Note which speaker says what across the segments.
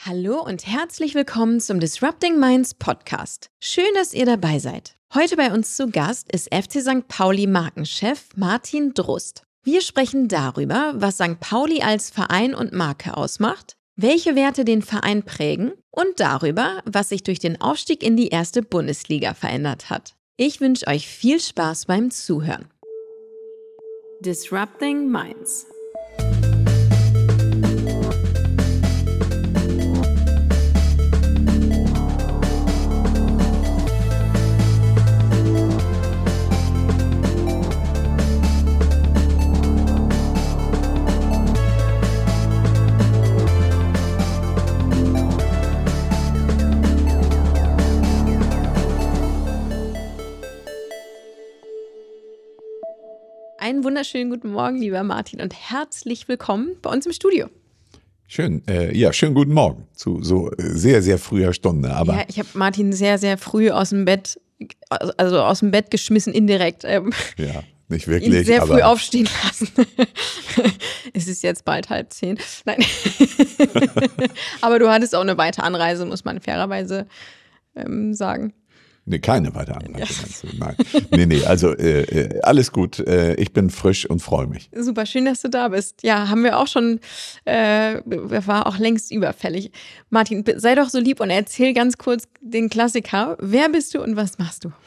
Speaker 1: Hallo und herzlich willkommen zum Disrupting Minds Podcast. Schön, dass ihr dabei seid. Heute bei uns zu Gast ist FC St. Pauli Markenchef Martin Drust. Wir sprechen darüber, was St. Pauli als Verein und Marke ausmacht, welche Werte den Verein prägen und darüber, was sich durch den Aufstieg in die erste Bundesliga verändert hat. Ich wünsche euch viel Spaß beim Zuhören. Disrupting Minds. Einen wunderschönen guten Morgen, lieber Martin, und herzlich willkommen bei uns im Studio.
Speaker 2: Schön, schönen guten Morgen zu so sehr, sehr früher Stunde. Aber
Speaker 1: ja, ich habe Martin sehr, sehr früh aus dem Bett geschmissen, indirekt.
Speaker 2: Ja, nicht wirklich.
Speaker 1: Ihn sehr früh aufstehen lassen. Es ist jetzt bald 9:30. Nein. Aber du hattest auch eine weite Anreise, muss man fairerweise sagen.
Speaker 2: Nee, keine weitere Anreise. Ja. Nein. Nee, also alles gut. Ich bin frisch und freue mich.
Speaker 1: Super, schön, dass du da bist. Ja, haben wir auch schon, war auch längst überfällig. Martin, sei doch so lieb und erzähl ganz kurz den Klassiker. Wer bist du und was machst du?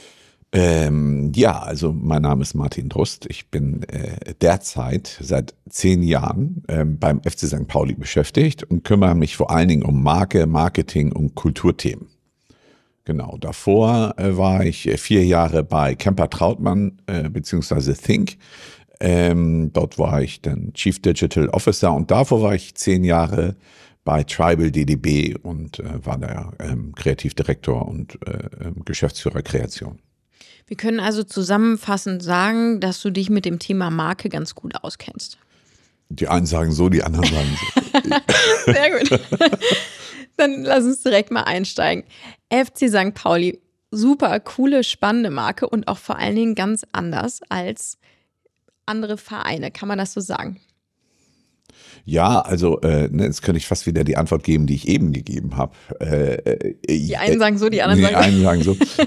Speaker 2: Also mein Name ist Martin Drust. Ich bin derzeit seit 10 Jahren beim FC St. Pauli beschäftigt und kümmere mich vor allen Dingen um Marke, Marketing und Kulturthemen. Genau, davor war ich 4 Jahre bei Kemper-Trautmann beziehungsweise Think. Dort war ich dann Chief Digital Officer und davor war ich 10 Jahre bei Tribal DDB und war da Kreativdirektor und Geschäftsführer Kreation.
Speaker 1: Wir können also zusammenfassend sagen, dass du dich mit dem Thema Marke ganz gut auskennst.
Speaker 2: Die einen sagen so, die anderen sagen so.
Speaker 1: Sehr gut. Dann lass uns direkt mal einsteigen. FC St. Pauli, super coole, spannende Marke und auch vor allen Dingen ganz anders als andere Vereine. Kann man das so sagen?
Speaker 2: Ja, also jetzt könnte ich fast wieder die Antwort geben, die ich eben gegeben habe.
Speaker 1: Die einen sagen so, die anderen sagen so.
Speaker 2: Die einen sagen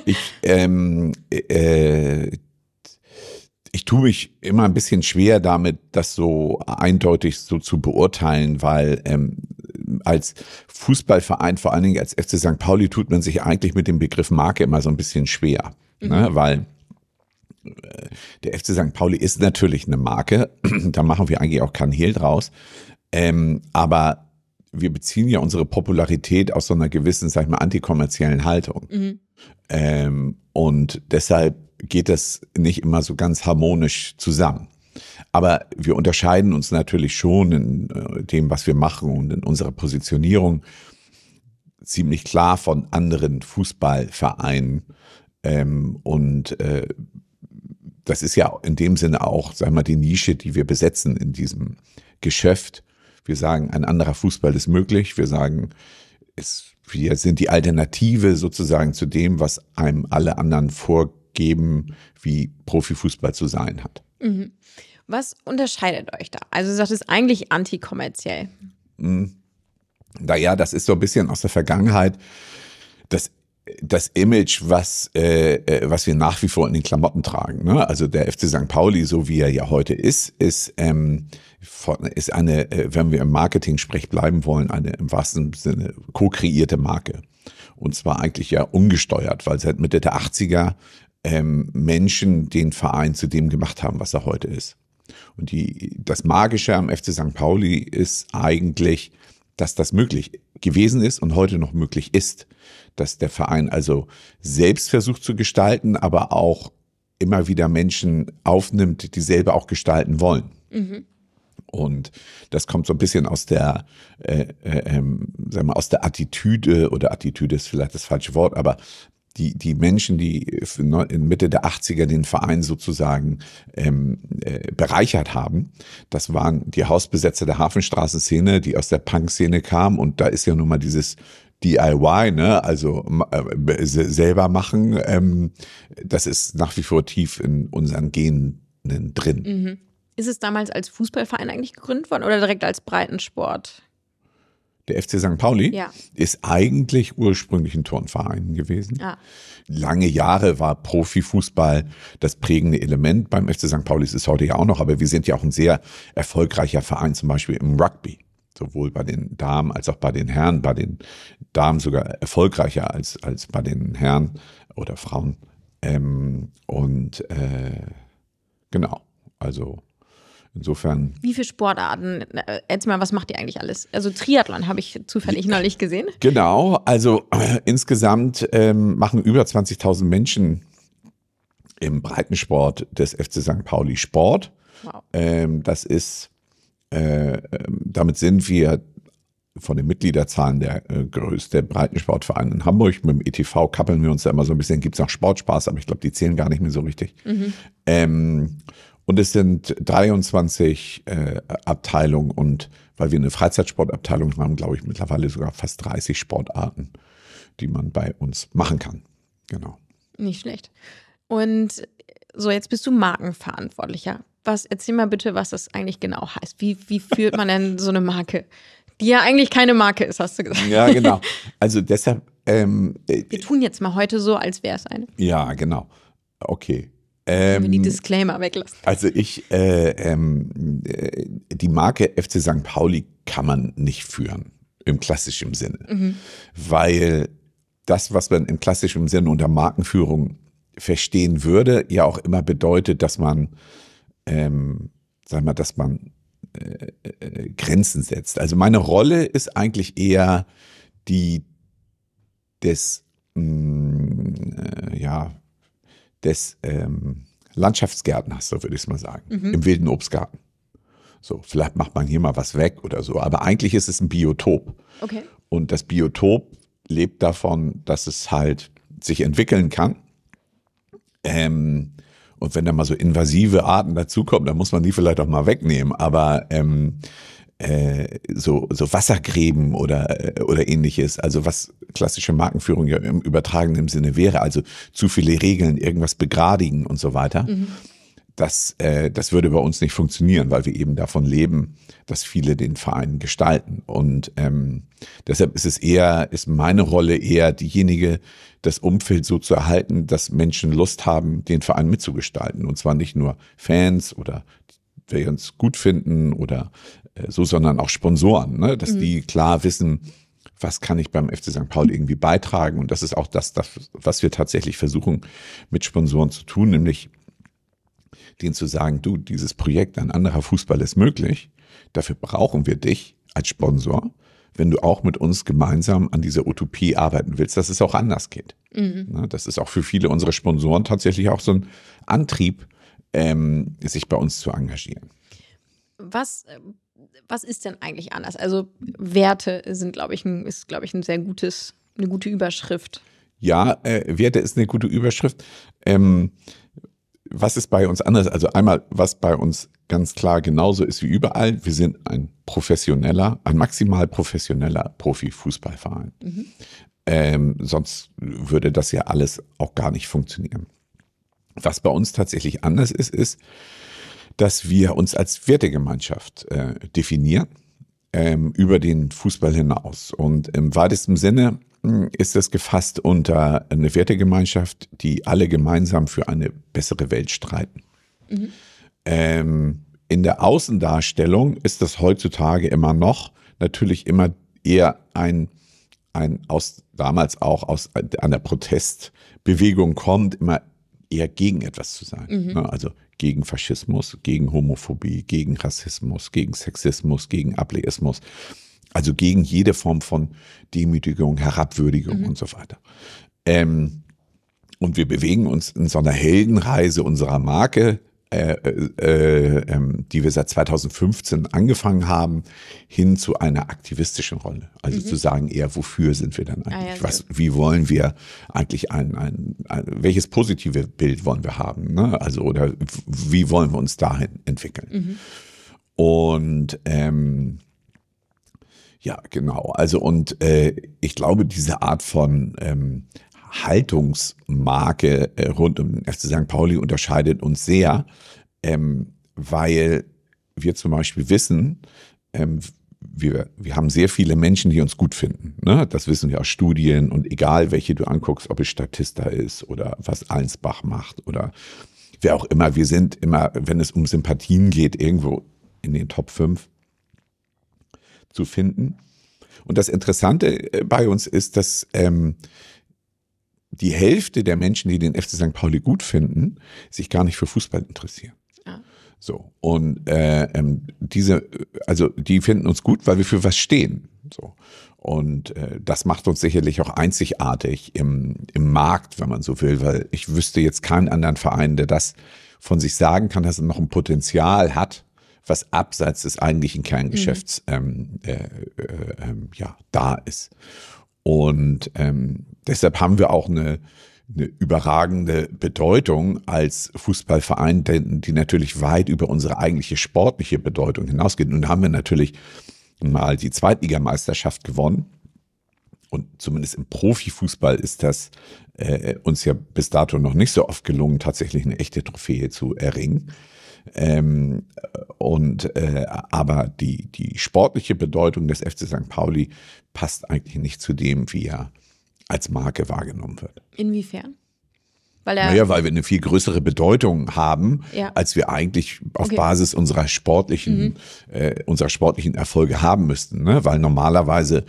Speaker 2: so. Ich tue mich immer ein bisschen schwer damit, das so eindeutig so zu beurteilen, weil als Fußballverein, vor allen Dingen als FC St. Pauli, tut man sich eigentlich mit dem Begriff Marke immer so ein bisschen schwer, ne? Weil der FC St. Pauli ist natürlich eine Marke, da machen wir eigentlich auch keinen Hehl draus, aber wir beziehen ja unsere Popularität aus so einer gewissen, sag ich mal, antikommerziellen Haltung. Und deshalb geht das nicht immer so ganz harmonisch zusammen. Aber wir unterscheiden uns natürlich schon in dem, was wir machen und in unserer Positionierung ziemlich klar von anderen Fußballvereinen. Das ist ja in dem Sinne auch, sagen wir mal, die Nische, die wir besetzen in diesem Geschäft. Wir sagen, ein anderer Fußball ist möglich. Wir sagen, wir sind die Alternative sozusagen zu dem, was einem alle anderen vorgeben, wie Profifußball zu sein hat.
Speaker 1: Mhm. Was unterscheidet euch da? Also du sagtest eigentlich antikommerziell.
Speaker 2: Naja, das ist so ein bisschen aus der Vergangenheit. Das Image, was wir nach wie vor in den Klamotten tragen, ne? Also der FC St. Pauli, so wie er ja heute ist eine, wenn wir im Marketing-Sprech bleiben wollen, eine im wahrsten Sinne co-kreierte Marke. Und zwar eigentlich ja ungesteuert, weil seit Mitte der 80er Menschen den Verein zu dem gemacht haben, was er heute ist. Und das Magische am FC St. Pauli ist eigentlich, dass das möglich gewesen ist und heute noch möglich ist. Dass der Verein also selbst versucht zu gestalten, aber auch immer wieder Menschen aufnimmt, die selber auch gestalten wollen. Und das kommt so ein bisschen aus der, sagen wir mal, aus der Attitüde, oder Attitüde ist vielleicht das falsche Wort, aber die Menschen, die in Mitte der 80er den Verein sozusagen bereichert haben, das waren die Hausbesetzer der Hafenstraßenszene, die aus der Punk-Szene kamen. Und da ist ja nun mal dieses DIY, ne, also selber machen, das ist nach wie vor tief in unseren Genen drin.
Speaker 1: Mhm. Ist es damals als Fußballverein eigentlich gegründet worden oder direkt als Breitensport?
Speaker 2: Der FC St. Pauli
Speaker 1: Ja.
Speaker 2: ist eigentlich ursprünglich ein Turnverein gewesen.
Speaker 1: Ah.
Speaker 2: Lange Jahre war Profifußball das prägende Element. Beim FC St. Pauli ist es heute ja auch noch, aber wir sind ja auch ein sehr erfolgreicher Verein, zum Beispiel im Rugby. Sowohl bei den Damen als auch bei den Herren. Bei den Damen sogar erfolgreicher als bei den Herren oder Frauen. Genau, also insofern.
Speaker 1: Wie viele Sportarten? Erzähl mal, was macht ihr eigentlich alles? Also Triathlon habe ich zufällig neulich gesehen.
Speaker 2: Genau, also insgesamt machen über 20.000 Menschen im Breitensport des FC St. Pauli Sport.
Speaker 1: Wow.
Speaker 2: Damit sind wir von den Mitgliederzahlen der größte Breitensportverein in Hamburg. Mit dem ETV kappeln wir uns da immer so ein bisschen, gibt es noch Sportspaß, aber ich glaube, die zählen gar nicht mehr so richtig. Und es sind 23 Abteilungen und weil wir eine Freizeitsportabteilung haben, glaube ich, mittlerweile sogar fast 30 Sportarten, die man bei uns machen kann. Genau.
Speaker 1: Nicht schlecht. Und so, jetzt bist du Markenverantwortlicher. Erzähl mal bitte, was das eigentlich genau heißt. Wie führt man denn so eine Marke, die ja eigentlich keine Marke ist, hast du gesagt.
Speaker 2: Ja, genau. Also deshalb.
Speaker 1: Wir tun jetzt mal heute so, als wäre es eine.
Speaker 2: Ja, genau. Okay.
Speaker 1: Können wir die Disclaimer weglassen.
Speaker 2: Also die Marke FC St. Pauli kann man nicht führen, im klassischen Sinne. Weil das, was man im klassischen Sinne unter Markenführung verstehen würde, ja auch immer bedeutet, dass man, Grenzen setzt. Also meine Rolle ist eigentlich eher die des Landschaftsgärtners, so würde ich es mal sagen, im wilden Obstgarten. So, vielleicht macht man hier mal was weg oder so, aber eigentlich ist es ein Biotop.
Speaker 1: Okay.
Speaker 2: Und das Biotop lebt davon, dass es halt sich entwickeln kann. Und wenn da mal so invasive Arten dazukommen, dann muss man die vielleicht auch mal wegnehmen. Aber so Wassergräben oder ähnliches, also was klassische Markenführung ja im übertragenen Sinne wäre, also zu viele Regeln, irgendwas begradigen und so weiter, das würde bei uns nicht funktionieren, weil wir eben davon leben, dass viele den Verein gestalten. Und deshalb ist meine Rolle eher diejenige, das Umfeld so zu erhalten, dass Menschen Lust haben, den Verein mitzugestalten. Und zwar nicht nur Fans oder wir uns gut finden oder so, sondern auch Sponsoren, ne? Dass die klar wissen, was kann ich beim FC St. Pauli irgendwie beitragen. Und das ist auch das, was wir tatsächlich versuchen mit Sponsoren zu tun, nämlich denen zu sagen, du, dieses Projekt, ein anderer Fußball ist möglich, dafür brauchen wir dich als Sponsor, wenn du auch mit uns gemeinsam an dieser Utopie arbeiten willst, dass es auch anders geht. Das ist auch für viele unserer Sponsoren tatsächlich auch so ein Antrieb, sich bei uns zu engagieren.
Speaker 1: Was ist denn eigentlich anders? Also Werte sind, glaube ich, eine gute Überschrift.
Speaker 2: Ja, Werte ist eine gute Überschrift. Was ist bei uns anders? Also einmal, was bei uns ganz klar genauso ist wie überall. Wir sind ein maximal professioneller Profifußballverein. Sonst würde das ja alles auch gar nicht funktionieren. Was bei uns tatsächlich anders ist, dass wir uns als Wertegemeinschaft definieren, über den Fußball hinaus. Und im weitesten Sinne ist das gefasst unter eine Wertegemeinschaft, die alle gemeinsam für eine bessere Welt streiten. In der Außendarstellung ist das heutzutage immer noch natürlich immer eher damals auch aus einer Protestbewegung kommt, immer eher gegen etwas zu sein. Also gegen Faschismus, gegen Homophobie, gegen Rassismus, gegen Sexismus, gegen Ableismus. Also gegen jede Form von Demütigung, Herabwürdigung und so weiter. Und wir bewegen uns in so einer Heldenreise unserer Marke, die wir seit 2015 angefangen haben, hin zu einer aktivistischen Rolle. Also zu sagen eher, wofür sind wir denn eigentlich? Wie wollen wir eigentlich welches positive Bild wollen wir haben? Ne? Also, oder wie wollen wir uns dahin entwickeln? Und ja, genau. Also und ich glaube, diese Art von Haltungsmarke rund um den FC St. Pauli unterscheidet uns sehr, weil wir zum Beispiel wissen, wir haben sehr viele Menschen, die uns gut finden. Ne? Das wissen wir aus Studien und egal, welche du anguckst, ob es Statista ist oder was Allensbach macht oder wer auch immer. Wir sind immer, wenn es um Sympathien geht, irgendwo in den Top 5 zu finden. Und das Interessante bei uns ist, dass die Hälfte der Menschen, die den FC St. Pauli gut finden, sich gar nicht für Fußball interessieren. Ja. So. Und die finden uns gut, weil wir für was stehen. So. Und das macht uns sicherlich auch einzigartig im Markt, wenn man so will, weil ich wüsste jetzt keinen anderen Verein, der das von sich sagen kann, dass er noch ein Potenzial hat, was abseits des eigentlichen Kerngeschäfts da ist. Und deshalb haben wir auch eine überragende Bedeutung als Fußballverein, die natürlich weit über unsere eigentliche sportliche Bedeutung hinausgeht. Nun haben wir natürlich mal die Zweitligameisterschaft gewonnen. Und zumindest im Profifußball ist das uns ja bis dato noch nicht so oft gelungen, tatsächlich eine echte Trophäe zu erringen. Aber die sportliche Bedeutung des FC St. Pauli passt eigentlich nicht zu dem, wie er als Marke wahrgenommen wird.
Speaker 1: Inwiefern?
Speaker 2: Weil wir eine viel größere Bedeutung haben, als wir eigentlich auf Basis unserer sportlichen Erfolge haben müssten. Ne? Weil normalerweise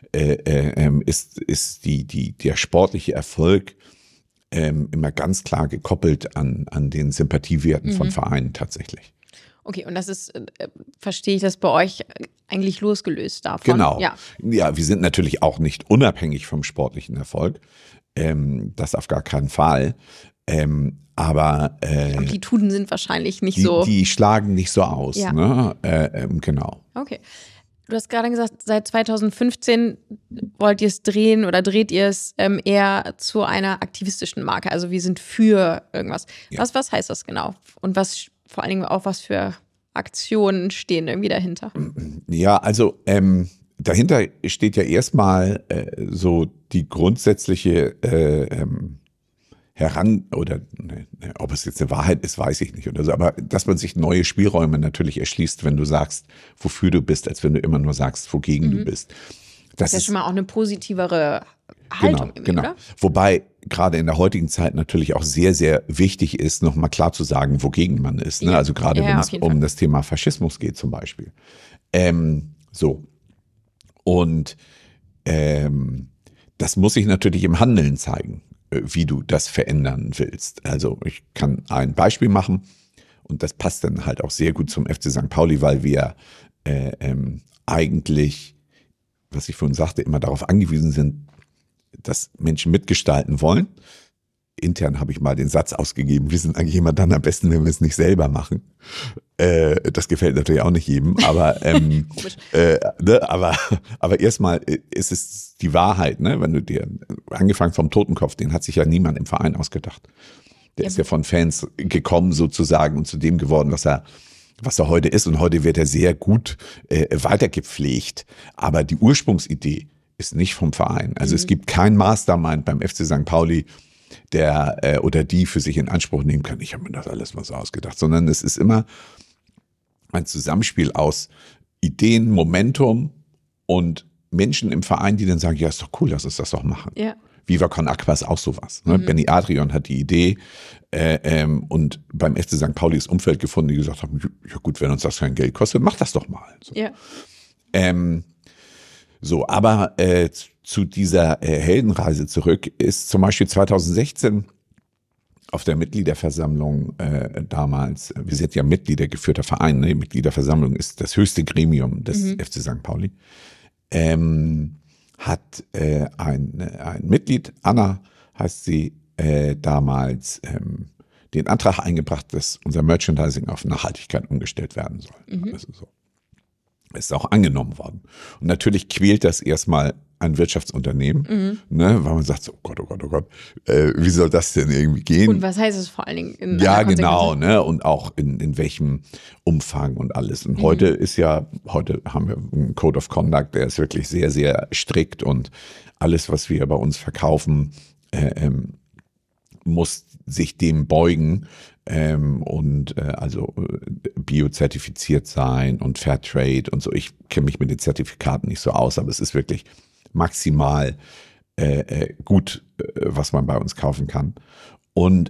Speaker 2: ist der sportliche Erfolg immer ganz klar gekoppelt an den Sympathiewerten von Vereinen tatsächlich.
Speaker 1: Okay, und das ist, verstehe ich das bei euch eigentlich losgelöst davon?
Speaker 2: Genau. Ja, wir sind natürlich auch nicht unabhängig vom sportlichen Erfolg. Das auf gar keinen Fall. Aber
Speaker 1: Amplituden sind wahrscheinlich nicht so.
Speaker 2: Die schlagen nicht so aus. Ja. Ne? Genau.
Speaker 1: Okay. Du hast gerade gesagt, seit 2015 wollt ihr es drehen oder dreht ihr es eher zu einer aktivistischen Marke. Also wir sind für irgendwas. Ja. Was heißt das genau? Und was vor allen Dingen auch was für Aktionen stehen irgendwie dahinter?
Speaker 2: Ja, also dahinter steht ja erstmal so die grundsätzliche ob es jetzt eine Wahrheit ist, weiß ich nicht oder so, aber dass man sich neue Spielräume natürlich erschließt, wenn du sagst, wofür du bist, als wenn du immer nur sagst, wogegen du bist.
Speaker 1: Das ist ja schon mal auch eine positivere Haltung,
Speaker 2: genau. Oder? Wobei gerade in der heutigen Zeit natürlich auch sehr, sehr wichtig ist, nochmal klar zu sagen, wogegen man ist. Ne? Also gerade wenn es um das Thema Faschismus geht zum Beispiel. Und das muss sich natürlich im Handeln zeigen, wie du das verändern willst. Also ich kann ein Beispiel machen und das passt dann halt auch sehr gut zum FC St. Pauli, weil wir eigentlich, was ich vorhin sagte, immer darauf angewiesen sind, dass Menschen mitgestalten wollen. Intern habe ich mal den Satz ausgegeben, wir sind eigentlich immer dann am besten, wenn wir es nicht selber machen. Das gefällt natürlich auch nicht jedem, aber aber erstmal ist es die Wahrheit, ne? Wenn du dir, angefangen vom Totenkopf, den hat sich ja niemand im Verein ausgedacht. Der ist ja von Fans gekommen sozusagen und zu dem geworden, was er heute ist. Und heute wird er sehr gut weitergepflegt. Aber die Ursprungsidee ist nicht vom Verein. Also es gibt kein Mastermind beim FC St. Pauli, der oder die für sich in Anspruch nehmen kann, ich habe mir das alles mal so ausgedacht, sondern es ist immer ein Zusammenspiel aus Ideen, Momentum und Menschen im Verein, die dann sagen, ja, ist doch cool, lass uns das doch machen. Ja. Viva Con Aqua ist auch sowas. Ne? Benny Adrian hat die Idee und beim FC St. Pauli ist Umfeld gefunden, die gesagt haben, ja gut, wenn uns das kein Geld kostet, mach das doch mal. So. Ja. Aber zu dieser Heldenreise zurück ist zum Beispiel 2016 auf der Mitgliederversammlung damals, wir sind ja mitgliedergeführter Verein, ne? Die Mitgliederversammlung ist das höchste Gremium des FC St. Pauli, hat ein Mitglied, Anna heißt sie, damals den Antrag eingebracht, dass unser Merchandising auf Nachhaltigkeit umgestellt werden soll. Also so. Ist auch angenommen worden. Und natürlich quält das erstmal ein Wirtschaftsunternehmen, ne, weil man sagt so, oh Gott, wie soll das denn irgendwie gehen?
Speaker 1: Und was heißt es vor allen Dingen?
Speaker 2: Ja, genau, ne, und auch in welchem Umfang und alles. Und heute haben wir einen Code of Conduct, der ist wirklich sehr, sehr strikt und alles, was wir bei uns verkaufen, muss sich dem beugen, Also biozertifiziert sein und Fairtrade und so. Ich kenne mich mit den Zertifikaten nicht so aus, aber es ist wirklich maximal gut, was man bei uns kaufen kann. Und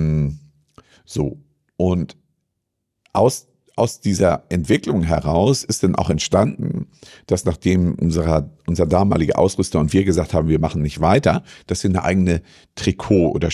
Speaker 2: und aus dieser Entwicklung heraus ist dann auch entstanden, dass nachdem unser damaliger Ausrüster und wir gesagt haben, wir machen nicht weiter, dass wir eine eigene Trikot- oder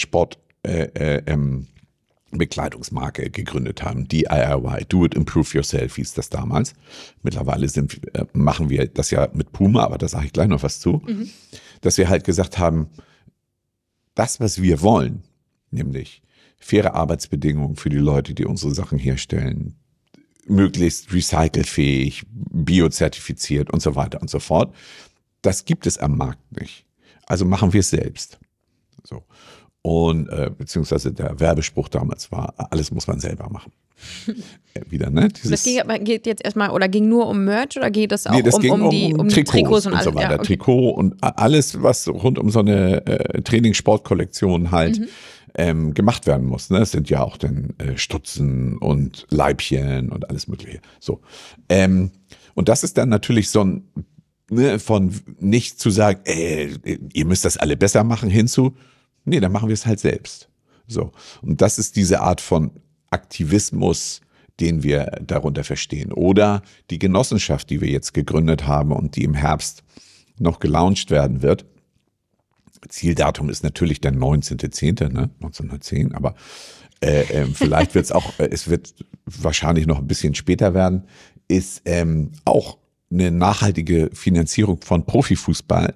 Speaker 2: Bekleidungsmarke gegründet haben, DIY, Do It Improve Yourself hieß das damals. Mittlerweile machen wir das ja mit Puma, aber da sage ich gleich noch was zu, dass wir halt gesagt haben, das, was wir wollen, nämlich faire Arbeitsbedingungen für die Leute, die unsere Sachen herstellen, möglichst recycelfähig, biozertifiziert und so weiter und so fort, das gibt es am Markt nicht. Also machen wir es selbst. So. Und beziehungsweise der Werbespruch damals war, alles muss man selber machen. Wieder, ne?
Speaker 1: Das geht jetzt erstmal, oder ging nur um Merch oder geht das auch
Speaker 2: um
Speaker 1: die
Speaker 2: Trikots
Speaker 1: und alles?
Speaker 2: so weiter.
Speaker 1: Ja, okay.
Speaker 2: Trikot und alles, was rund um so eine Trainingssportkollektion halt gemacht werden muss. Ne? Es sind ja auch dann Stutzen und Leibchen und alles Mögliche. So. Und das ist dann natürlich so ein, ne, von nicht zu sagen, ihr müsst das alle besser machen, hinzu, nee, dann machen wir es halt selbst. So. Und das ist diese Art von Aktivismus, den wir darunter verstehen. Oder die Genossenschaft, die wir jetzt gegründet haben und die im Herbst noch gelauncht werden wird. Zieldatum ist natürlich der 19.10., ne? 1910, aber vielleicht wird es wird wahrscheinlich noch ein bisschen später werden, ist auch eine nachhaltige Finanzierung von Profifußball.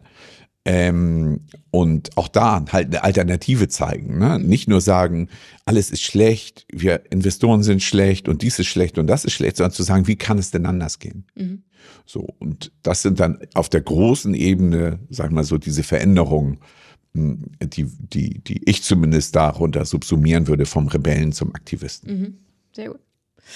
Speaker 2: Und auch da halt eine Alternative zeigen. Ne? Nicht nur sagen, alles ist schlecht, wir Investoren sind schlecht und dies ist schlecht und das ist schlecht, sondern zu sagen, wie kann es denn anders gehen? So, und das sind dann auf der großen Ebene, sag mal so, diese Veränderungen, die ich zumindest darunter subsumieren würde, vom Rebellen zum Aktivisten.
Speaker 1: Sehr gut.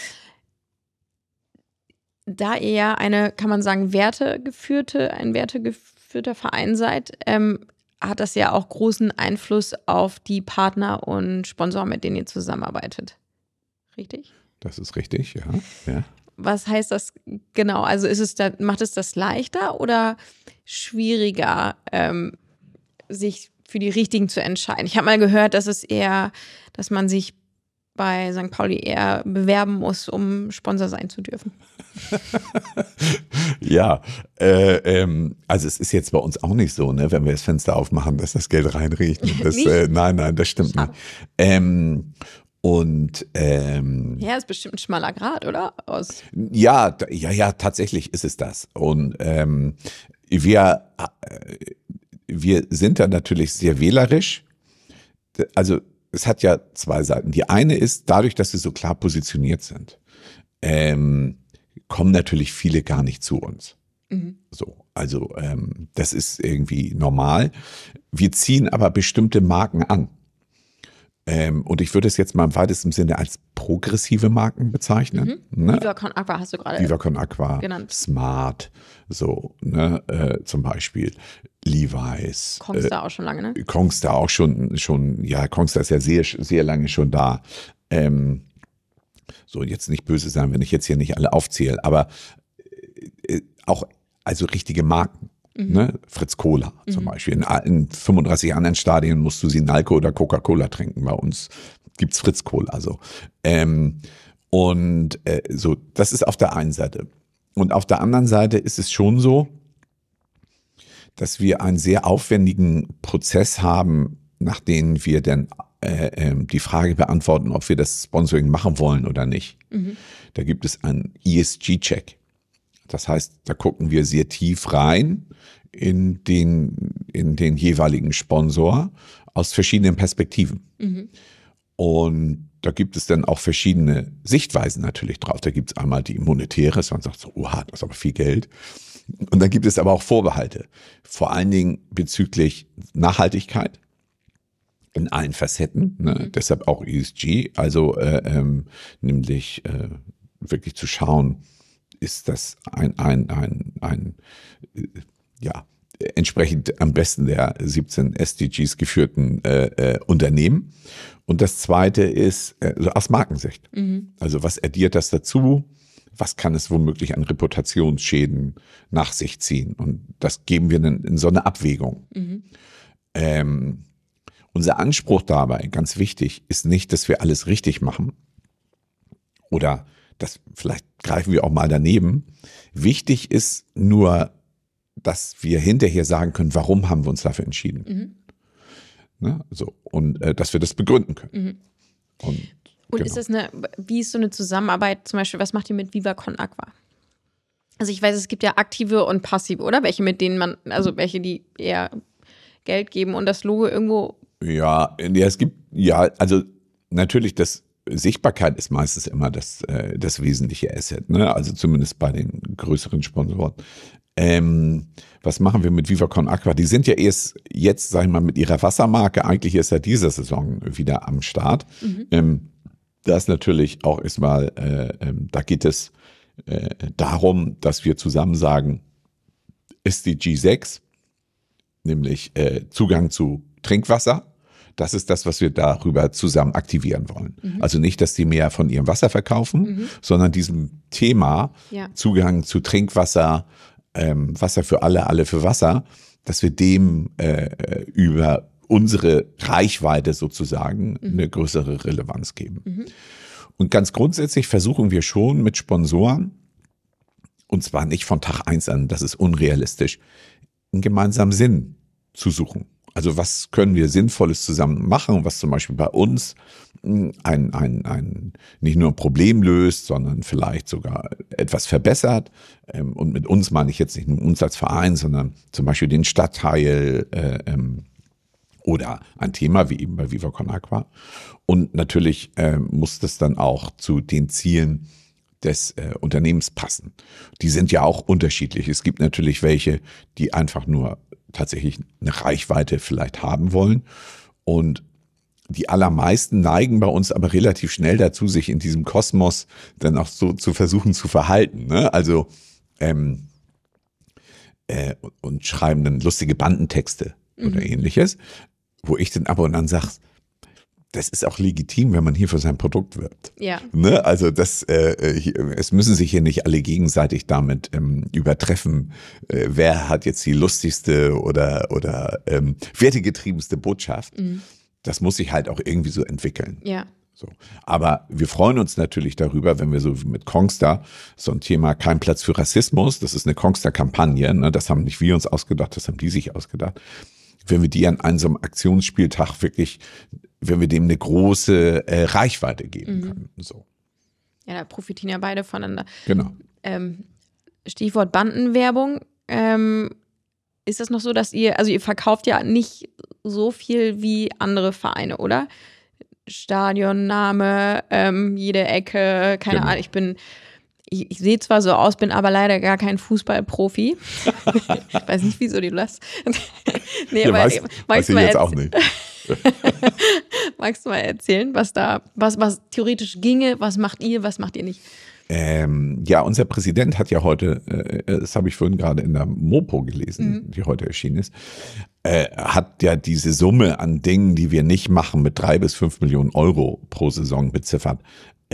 Speaker 1: Da ihr ja kann man sagen, ein wertegeführter Verein seid, hat das ja auch großen Einfluss auf die Partner und Sponsoren, mit denen ihr zusammenarbeitet. Richtig?
Speaker 2: Das ist richtig, ja.
Speaker 1: Was heißt das genau? Also macht es das leichter oder schwieriger, sich für die Richtigen zu entscheiden? Ich habe mal gehört, dass man sich bei St. Pauli eher bewerben muss, um Sponsor sein zu dürfen.
Speaker 2: Ja, also es ist jetzt bei uns auch nicht so, ne, wenn wir das Fenster aufmachen, dass das Geld reinriecht. Nein, das stimmt nicht.
Speaker 1: Ja, ist bestimmt ein schmaler Grat, oder?
Speaker 2: Ja, tatsächlich ist es das. Und wir sind da natürlich sehr wählerisch. Also es hat ja zwei Seiten. Die eine ist, dadurch, dass wir so klar positioniert sind, kommen natürlich viele gar nicht zu uns. So, also das ist irgendwie normal. Wir ziehen aber bestimmte Marken an. Und ich würde es jetzt mal im weitesten Sinne als progressive Marken bezeichnen. Ne?
Speaker 1: Viva Con Aqua hast du gerade
Speaker 2: Viva Con Aqua, genannt. Smart, so, ne, zum Beispiel Levi's.
Speaker 1: Kongstar auch schon lange, ne?
Speaker 2: Kongstar auch schon, ja, Kongstar ist ja sehr, sehr lange schon da. So, jetzt nicht böse sein, wenn ich jetzt hier nicht alle aufzähle, aber auch, also richtige Marken. Ne? Fritz Cola zum Beispiel. In 35 anderen Stadien musst du Sinalco oder Coca-Cola trinken. Bei uns gibt's Fritz Cola. So, so, das ist auf der einen Seite. Und auf der anderen Seite ist es schon so, dass wir einen sehr aufwendigen Prozess haben, nach dem wir dann die Frage beantworten, ob wir das Sponsoring machen wollen oder nicht. Da gibt es einen ESG-Check. Das heißt, da gucken wir sehr tief rein in den jeweiligen Sponsor aus verschiedenen Perspektiven. Und da gibt es dann auch verschiedene Sichtweisen natürlich drauf. Da gibt es einmal die monetäre, dass man sagt so, oha, das ist aber viel Geld. Und dann gibt es aber auch Vorbehalte. Vor allen Dingen bezüglich Nachhaltigkeit in allen Facetten. Ne? Deshalb auch ESG, also nämlich wirklich zu schauen, ist das entsprechend am besten der 17 SDGs geführten Unternehmen. Und das Zweite ist aus Markensicht. Also was addiert das dazu? Was kann es womöglich an Reputationsschäden nach sich ziehen? Und das geben wir in so eine Abwägung. Unser Anspruch dabei, ganz wichtig, ist nicht, dass wir alles richtig machen oder vielleicht greifen wir auch mal daneben. Wichtig ist nur, dass wir hinterher sagen können, warum haben wir uns dafür entschieden. Ne? So, und dass wir das begründen können. Und genau.
Speaker 1: Wie ist so eine Zusammenarbeit, zum Beispiel, was macht ihr mit Viva Con Agua? Also ich weiß, es gibt ja aktive und passive, oder? Welche, mit denen welche, die eher Geld geben und das Logo irgendwo.
Speaker 2: Ja, es gibt, also natürlich Sichtbarkeit ist meistens immer das wesentliche Asset, ne? Also zumindest bei den größeren Sponsoren. Was machen wir mit Viva Con Agua? Die sind ja erst jetzt, sag ich mal, mit ihrer Wassermarke eigentlich erst seit dieser Saison wieder am Start. Da ist natürlich auch erstmal, da geht es darum, dass wir zusammen sagen, SDG 6, nämlich Zugang zu Trinkwasser. Das ist das, was wir darüber zusammen aktivieren wollen. Also nicht, dass die mehr von ihrem Wasser verkaufen, sondern diesem Thema Zugang zu Trinkwasser, Wasser für alle für Wasser, dass wir dem über unsere Reichweite sozusagen eine größere Relevanz geben. Und ganz grundsätzlich versuchen wir schon mit Sponsoren, und zwar nicht von Tag 1 an, das ist unrealistisch, einen gemeinsamen Sinn zu suchen. Also was können wir Sinnvolles zusammen machen, was zum Beispiel bei uns ein nicht nur ein Problem löst, sondern vielleicht sogar etwas verbessert. Und mit uns meine ich jetzt nicht uns als Verein, sondern zum Beispiel den Stadtteil oder ein Thema wie eben bei Viva Con Agua. Und natürlich muss das dann auch zu den Zielen des Unternehmens passen. Die sind ja auch unterschiedlich. Es gibt natürlich welche, die einfach nur tatsächlich eine Reichweite vielleicht haben wollen. Und die allermeisten neigen bei uns aber relativ schnell dazu, sich in diesem Kosmos dann auch so zu versuchen zu verhalten. Ne? Also und schreiben dann lustige Bandentexte oder ähnliches, wo ich dann ab und an sage, das ist auch legitim, wenn man hier für sein Produkt wirbt.
Speaker 1: Ja.
Speaker 2: Ne? Also es müssen sich hier nicht alle gegenseitig damit übertreffen, wer hat jetzt die lustigste oder wertegetriebenste Botschaft. Das muss sich halt auch irgendwie so entwickeln.
Speaker 1: Ja.
Speaker 2: So. Aber wir freuen uns natürlich darüber, wenn wir so mit Kongstar so ein Thema Kein Platz für Rassismus, das ist eine Kongstar-Kampagne, ne? Das haben nicht wir uns ausgedacht, das haben die sich ausgedacht. Wenn wir die an einem so einem Aktionsspieltag wirklich, wenn wir dem eine große Reichweite geben können. So.
Speaker 1: Ja, da profitieren ja beide voneinander.
Speaker 2: Genau.
Speaker 1: Stichwort Bandenwerbung. Ist das noch so, dass ihr verkauft ja nicht so viel wie andere Vereine, oder? Stadionname, jede Ecke, keine Ahnung, ich sehe zwar so aus, bin aber leider gar kein Fußballprofi. Ich weiß nicht, wieso du das. Nee,
Speaker 2: ja, weiß ich jetzt auch nicht.
Speaker 1: Magst du mal erzählen, was theoretisch ginge, was macht ihr nicht?
Speaker 2: Ja, unser Präsident hat ja heute, das habe ich vorhin gerade in der Mopo gelesen, die heute erschienen ist, hat ja diese Summe an Dingen, die wir nicht machen, mit 3 bis 5 Millionen Euro pro Saison beziffert.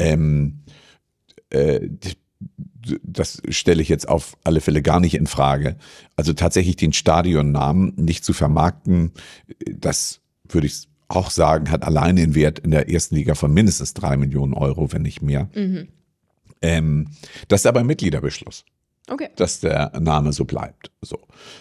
Speaker 2: Das stelle ich jetzt auf alle Fälle gar nicht in Frage. Also tatsächlich den Stadionnamen nicht zu vermarkten, das würde ich auch sagen, hat allein den Wert in der ersten Liga von mindestens 3 Millionen Euro, wenn nicht mehr. Das ist aber ein Mitgliederbeschluss,
Speaker 1: okay,
Speaker 2: dass der Name so bleibt. So.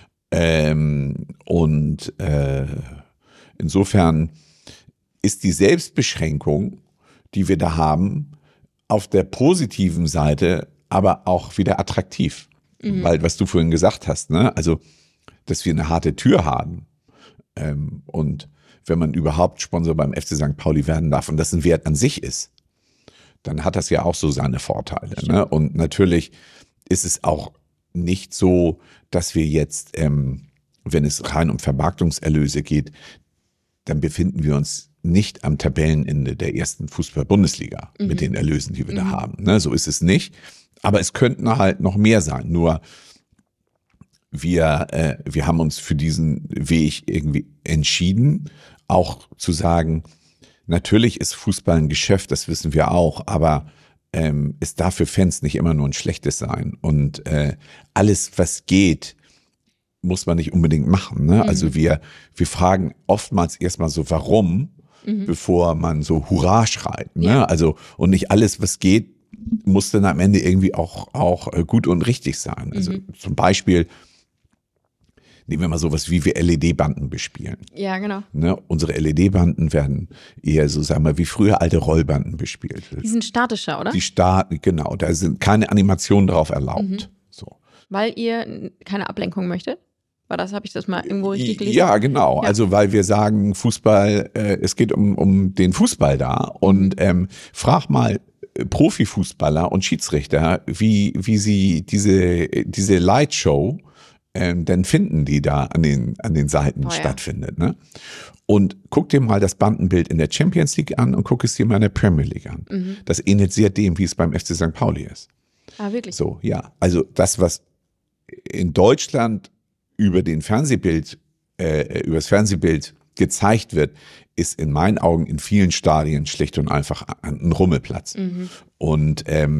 Speaker 2: Insofern ist die Selbstbeschränkung, die wir da haben, auf der positiven Seite aber auch wieder attraktiv. Weil, was du vorhin gesagt hast, ne? Also, dass wir eine harte Tür haben und wenn man überhaupt Sponsor beim FC St. Pauli werden darf und das ein Wert an sich ist, dann hat das ja auch so seine Vorteile. Ne? Und natürlich ist es auch nicht so, dass wir jetzt, wenn es rein um Vermarktungserlöse geht, dann befinden wir uns nicht am Tabellenende der ersten Fußball-Bundesliga mit den Erlösen, die wir da haben. Ne? So ist es nicht. Aber es könnten halt noch mehr sein. Nur wir haben uns für diesen Weg irgendwie entschieden, auch zu sagen, natürlich ist Fußball ein Geschäft, das wissen wir auch, aber es darf für Fans nicht immer nur ein schlechtes sein. Und alles, was geht, muss man nicht unbedingt machen. Ne? Also wir fragen oftmals erstmal so, warum, bevor man so Hurra schreit. Ne?
Speaker 1: Ja.
Speaker 2: Also, und nicht alles, was geht, muss dann am Ende irgendwie auch gut und richtig sein. Also zum Beispiel, nehmen wir mal sowas wie wir LED-Banden bespielen.
Speaker 1: Ja, genau.
Speaker 2: Ne? Unsere LED-Banden werden eher so, sagen wir, wie früher alte Rollbanden bespielt.
Speaker 1: Die sind statischer, oder?
Speaker 2: Die starten, genau, da sind keine Animationen drauf erlaubt. So.
Speaker 1: Weil ihr keine Ablenkung möchtet? Habe ich das mal irgendwo richtig gelesen?
Speaker 2: Ja, genau. Ja. Also weil wir sagen, Fußball, es geht um den Fußball da. Und frag mal Profifußballer und Schiedsrichter, wie sie diese Lightshow denn finden, die da an den Seiten stattfindet. Ne? Und guck dir mal das Bandenbild in der Champions League an und guck es dir mal in der Premier League an. Das ähnelt sehr dem, wie es beim FC St. Pauli ist.
Speaker 1: Ah, wirklich?
Speaker 2: So, ja. Also das, was in Deutschland über das Fernsehbild gezeigt wird, ist in meinen Augen in vielen Stadien schlicht und einfach ein Rummelplatz. Und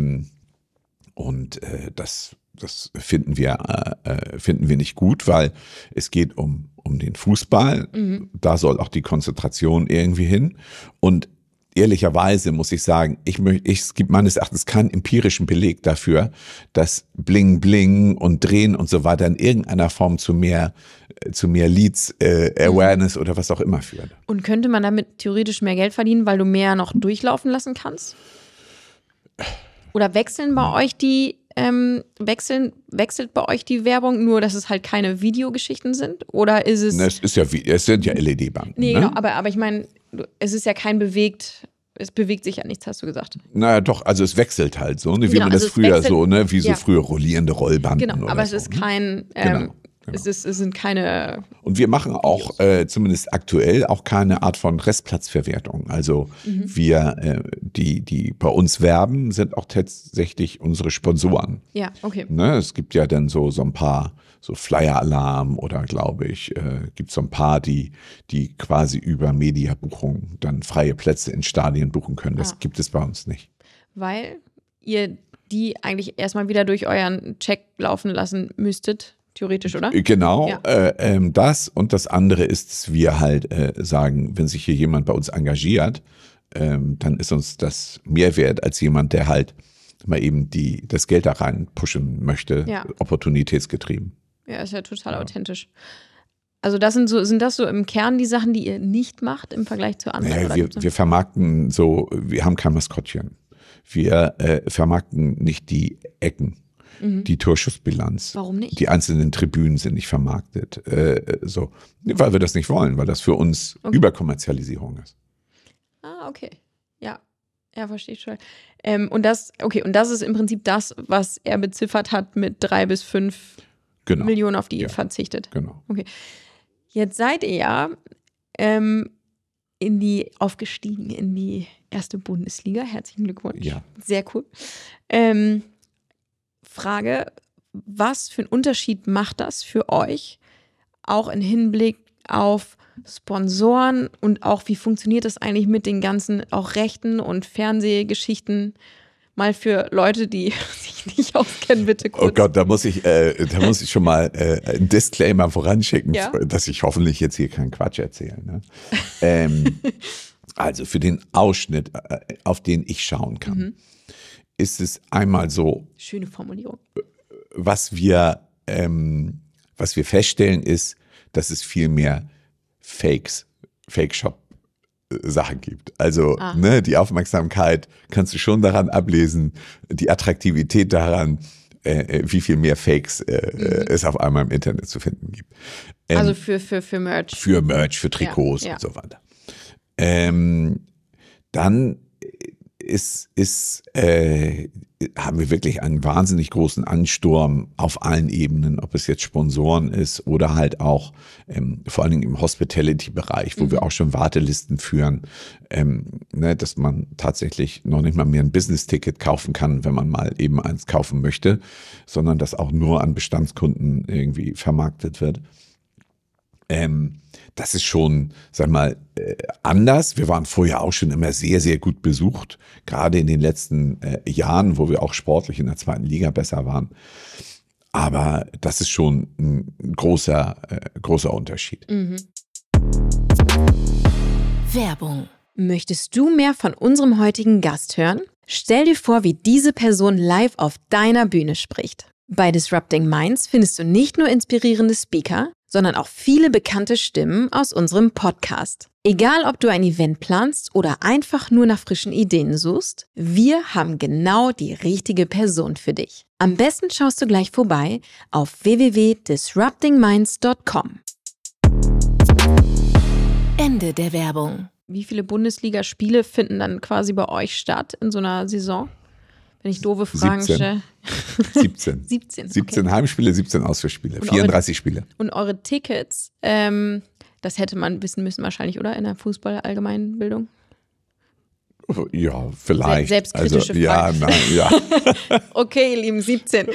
Speaker 2: das finden wir nicht gut, weil es geht um den Fußball. Da soll auch die Konzentration irgendwie hin. Und ehrlicherweise muss ich sagen, es gibt meines Erachtens keinen empirischen Beleg dafür, dass Bling Bling und Drehen und so weiter in irgendeiner Form zu mehr Leads, Awareness oder was auch immer führt.
Speaker 1: Und könnte man damit theoretisch mehr Geld verdienen, weil du mehr noch durchlaufen lassen kannst? Oder wechselt bei euch die Werbung, nur dass es halt keine Videogeschichten sind? Oder ist es.
Speaker 2: Es sind ja LED-Banden.
Speaker 1: Nee,
Speaker 2: ne?
Speaker 1: genau, aber ich meine, es ist ja es bewegt sich ja nichts, hast du gesagt.
Speaker 2: Naja, doch, also es wechselt halt so, ne, wie
Speaker 1: Genau,
Speaker 2: man das
Speaker 1: also
Speaker 2: früher
Speaker 1: wechselt,
Speaker 2: so, ne, wie so
Speaker 1: ja.
Speaker 2: früher rollierende Rollbanden.
Speaker 1: Genau,
Speaker 2: oder
Speaker 1: aber es
Speaker 2: so,
Speaker 1: ist
Speaker 2: ne?
Speaker 1: kein.
Speaker 2: Genau.
Speaker 1: Es sind keine.
Speaker 2: Und wir machen auch zumindest aktuell auch keine Art von Restplatzverwertung. Also wir, die bei uns werben, sind auch tatsächlich unsere Sponsoren.
Speaker 1: Ja, okay.
Speaker 2: Ne, es gibt ja dann so ein paar, so Flyer-Alarm oder glaube ich, gibt so ein paar, die quasi über Mediabuchung dann freie Plätze in Stadien buchen können. Das gibt es bei uns nicht.
Speaker 1: Weil ihr die eigentlich erstmal wieder durch euren Check laufen lassen müsstet. Theoretisch, oder?
Speaker 2: Genau,
Speaker 1: Ja.
Speaker 2: das und das andere ist, dass wir halt sagen, wenn sich hier jemand bei uns engagiert, dann ist uns das mehr wert als jemand, der halt mal eben das Geld da rein pushen möchte, opportunitätsgetrieben.
Speaker 1: Ja, ist ja total authentisch. Also sind das so im Kern die Sachen, die ihr nicht macht im Vergleich zu anderen?
Speaker 2: Naja, wir vermarkten wir haben kein Maskottchen. Wir vermarkten nicht die Ecken. Die Torschussbilanz.
Speaker 1: Warum nicht?
Speaker 2: Die einzelnen Tribünen sind nicht vermarktet. Weil wir das nicht wollen, weil das für uns Überkommerzialisierung ist.
Speaker 1: Ah, okay. Ja, verstehe ich schon. Und das ist im Prinzip das, was er beziffert hat mit 3 bis 5 Millionen, auf die ihr verzichtet.
Speaker 2: Genau.
Speaker 1: Okay. Jetzt seid ihr ja aufgestiegen in die erste Bundesliga. Herzlichen Glückwunsch.
Speaker 2: Ja.
Speaker 1: Sehr cool. Frage, was für einen Unterschied macht das für euch, auch im Hinblick auf Sponsoren und auch wie funktioniert das eigentlich mit den ganzen auch Rechten und Fernsehgeschichten? Mal für Leute, die sich nicht auskennen, bitte kurz.
Speaker 2: Oh Gott, da muss ich schon mal einen Disclaimer voranschicken, dass ich hoffentlich jetzt hier keinen Quatsch erzähle. Ne? Also für den Ausschnitt, auf den ich schauen kann, ist es einmal so.
Speaker 1: Schöne Formulierung.
Speaker 2: Was wir feststellen ist, dass es viel mehr Fake-Shop-Sachen gibt. Also die Aufmerksamkeit kannst du schon daran ablesen, die Attraktivität daran, wie viel mehr Fakes es auf einmal im Internet zu finden gibt.
Speaker 1: Also für Merch.
Speaker 2: Für Merch, für Trikots und so weiter. Dann haben wir wirklich einen wahnsinnig großen Ansturm auf allen Ebenen, ob es jetzt Sponsoren ist oder halt auch vor allen Dingen im Hospitality-Bereich, wo wir auch schon Wartelisten führen, dass man tatsächlich noch nicht mal mehr ein Business-Ticket kaufen kann, wenn man mal eben eins kaufen möchte, sondern das auch nur an Bestandskunden irgendwie vermarktet wird. Das ist schon, sag mal, anders. Wir waren vorher auch schon immer sehr, sehr gut besucht, gerade in den letzten Jahren, wo wir auch sportlich in der 2. Liga besser waren. Aber das ist schon ein großer Unterschied.
Speaker 1: Werbung. Möchtest du mehr von unserem heutigen Gast hören? Stell dir vor, wie diese Person live auf deiner Bühne spricht. Bei Disrupting Minds findest du nicht nur inspirierende Speaker, sondern auch viele bekannte Stimmen aus unserem Podcast. Egal, ob du ein Event planst oder einfach nur nach frischen Ideen suchst, wir haben genau die richtige Person für dich. Am besten schaust du gleich vorbei auf www.disruptingminds.com. Ende der Werbung. Wie viele Bundesligaspiele finden dann quasi bei euch statt in so einer Saison? Wenn ich doofe Fragen stelle.
Speaker 2: 17.
Speaker 1: 17,
Speaker 2: 17 Heimspiele, 17 Auswärtsspiele, 34 Spiele.
Speaker 1: Und eure Tickets, das hätte man wissen müssen wahrscheinlich, oder? In der Fußball-Allgemeinbildung?
Speaker 2: Ja, vielleicht.
Speaker 1: Selbstkritische Frage.
Speaker 2: Ja, nein, ja.
Speaker 1: Okay, ihr Lieben, 17.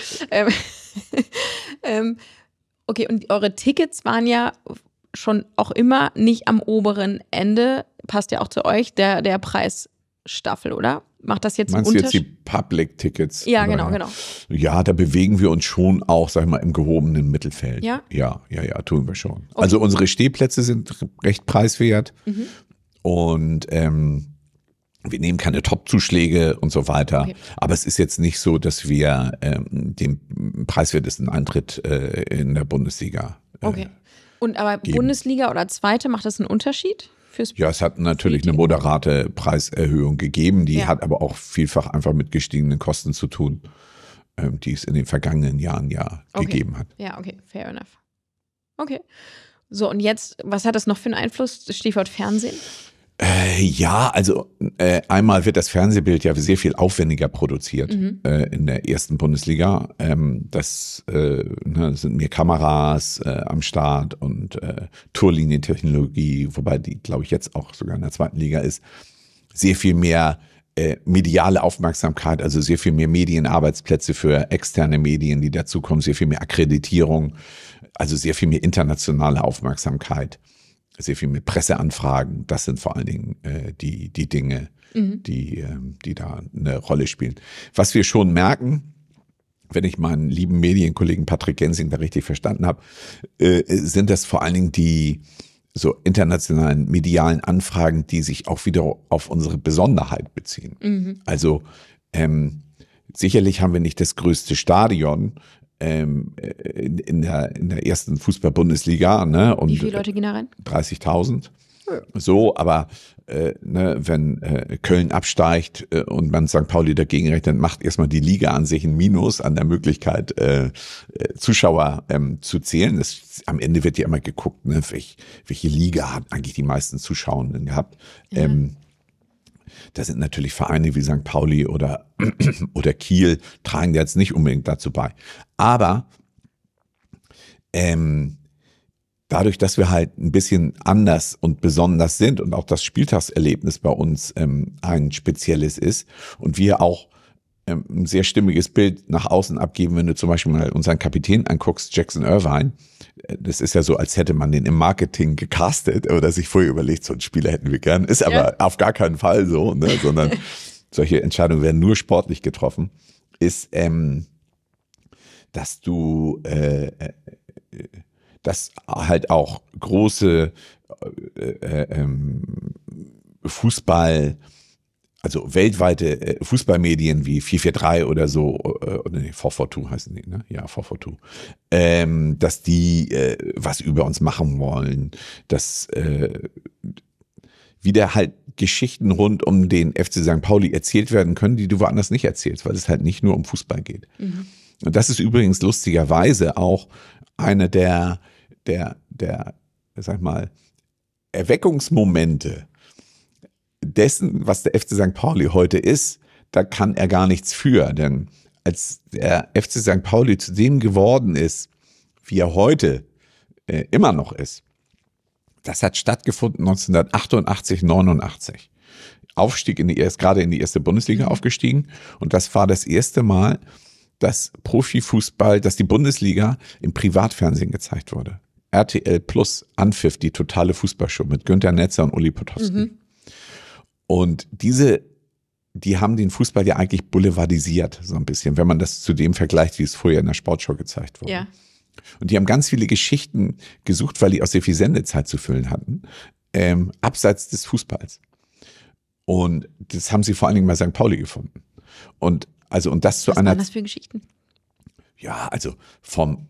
Speaker 1: Okay, und eure Tickets waren ja schon auch immer nicht am oberen Ende, passt ja auch zu euch, der Preisstaffel, oder? Macht das jetzt einen Unterschied?
Speaker 2: Meinst du jetzt die Public-Tickets?
Speaker 1: Ja, genau.
Speaker 2: Ja, da bewegen wir uns schon auch, sag ich mal, im gehobenen Mittelfeld.
Speaker 1: Ja?
Speaker 2: Ja, tun wir schon. Okay. Also unsere Stehplätze sind recht preiswert und wir nehmen keine Top-Zuschläge und so weiter. Okay. Aber es ist jetzt nicht so, dass wir den preiswertesten Eintritt in der Bundesliga
Speaker 1: Und aber
Speaker 2: geben.
Speaker 1: Bundesliga oder Zweite, macht das einen Unterschied?
Speaker 2: Ja, es hat natürlich eine moderate Preiserhöhung gegeben, die hat aber auch vielfach einfach mit gestiegenen Kosten zu tun, die es in den vergangenen Jahren gegeben hat.
Speaker 1: Ja, okay, fair enough. Okay. So, und jetzt, was hat das noch für einen Einfluss? Stichwort Fernsehen?
Speaker 2: Einmal wird das Fernsehbild ja sehr viel aufwendiger produziert in der ersten Bundesliga. Das sind mehr Kameras am Start und Torlinientechnologie, wobei die, glaube ich, jetzt auch sogar in der 2. Liga ist. Sehr viel mehr mediale Aufmerksamkeit, also sehr viel mehr Medienarbeitsplätze für externe Medien, die dazukommen, sehr viel mehr Akkreditierung, also sehr viel mehr internationale Aufmerksamkeit. Sehr viel mit Presseanfragen, das sind vor allen Dingen die Dinge, die da eine Rolle spielen. Was wir schon merken, wenn ich meinen lieben Medienkollegen Patrick Gensing da richtig verstanden habe, sind das vor allen Dingen die so internationalen medialen Anfragen, die sich auch wieder auf unsere Besonderheit beziehen. Also sicherlich haben wir nicht das größte Stadion in der ersten Fußball-Bundesliga. Ne? Und
Speaker 1: wie viele Leute gehen da rein?
Speaker 2: 30.000. Ja. So, aber wenn Köln absteigt und man St. Pauli dagegen rechnet, macht erstmal die Liga an sich ein Minus an der Möglichkeit, Zuschauer zu zählen. Am Ende wird ja immer geguckt, ne, welche Liga hat eigentlich die meisten Zuschauenden gehabt. Ja. Da sind natürlich Vereine wie St. Pauli oder Kiel, tragen jetzt nicht unbedingt dazu bei. Aber dadurch, dass wir halt ein bisschen anders und besonders sind und auch das Spieltagserlebnis bei uns ein spezielles ist und wir auch ein sehr stimmiges Bild nach außen abgeben, wenn du zum Beispiel mal unseren Kapitän anguckst, Jackson Irvine. Das ist ja so, als hätte man den im Marketing gecastet oder sich vorher überlegt, so einen Spieler hätten wir gern. Ist aber auf gar keinen Fall so, ne? Sondern solche Entscheidungen werden nur sportlich getroffen. Ist, dass du dass halt auch große Fußball, also weltweite Fußballmedien wie 443 oder so, oder nee, 442 heißen die, ne? Ja, 442. Dass die was über uns machen wollen, dass wieder halt Geschichten rund um den FC St. Pauli erzählt werden können, die du woanders nicht erzählst, weil es halt nicht nur um Fußball geht. Und das ist übrigens lustigerweise auch eine der sag ich mal, Erweckungsmomente, dessen, was der FC St. Pauli heute ist, da kann er gar nichts für. Denn als der FC St. Pauli zu dem geworden ist, wie er heute immer noch ist, das hat stattgefunden 1988, 89. Aufstieg gerade in die erste Bundesliga aufgestiegen. Und das war das erste Mal, dass Profifußball, dass die Bundesliga im Privatfernsehen gezeigt wurde. RTL Plus, Anpfiff, die totale Fußballshow mit Günter Netzer und Uli Potowski. Und die haben den Fußball ja eigentlich boulevardisiert, so ein bisschen, wenn man das zu dem vergleicht, wie es vorher in der Sportschau gezeigt wurde.
Speaker 1: Ja.
Speaker 2: Und die haben ganz viele Geschichten gesucht, weil die auch sehr viel Sendezeit zu füllen hatten, abseits des Fußballs. Und das haben sie vor allen Dingen bei St. Pauli gefunden. Und das zu
Speaker 1: Was
Speaker 2: einer.
Speaker 1: waren das für Geschichten?
Speaker 2: Ja, also vom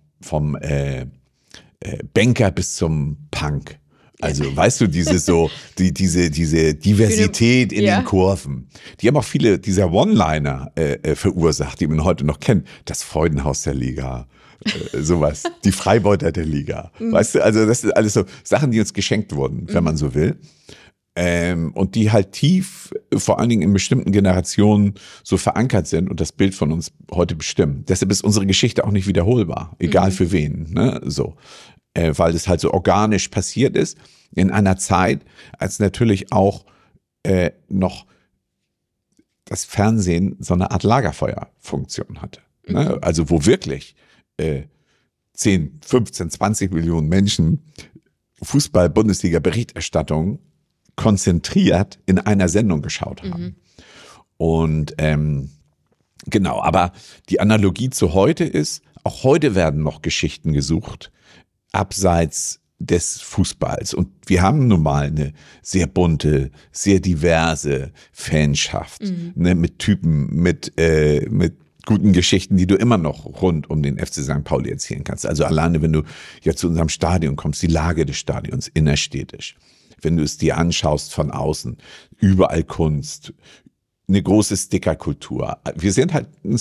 Speaker 2: Banker bis zum Punk. Also, weißt du, diese Diversität in den Kurven. Die haben auch viele dieser One-Liner verursacht, die man heute noch kennt. Das Freudenhaus der Liga, sowas. Die Freibeuter der Liga. Weißt du, also das sind alles so Sachen, die uns geschenkt wurden, wenn man so will. Und die halt tief, vor allen Dingen in bestimmten Generationen so verankert sind und das Bild von uns heute bestimmen. Deshalb ist unsere Geschichte auch nicht wiederholbar, egal für wen, ne, so. Weil es halt so organisch passiert ist, in einer Zeit, als natürlich auch noch das Fernsehen so eine Art Lagerfeuerfunktion hatte. Ne? Also wo wirklich 10, 15, 20 Millionen Menschen Fußball-Bundesliga-Berichterstattung konzentriert in einer Sendung geschaut haben. Und genau, aber die Analogie zu heute ist, auch heute werden noch Geschichten gesucht, abseits des Fußballs. Und wir haben nun mal eine sehr bunte, sehr diverse Fanschaft, ne, mit Typen, mit guten Geschichten, die du immer noch rund um den FC St. Pauli erzählen kannst. Also alleine, wenn du ja zu unserem Stadion kommst, die Lage des Stadions, innerstädtisch. Wenn du es dir anschaust von außen, überall Kunst, eine große Stickerkultur. Wir sind halt ein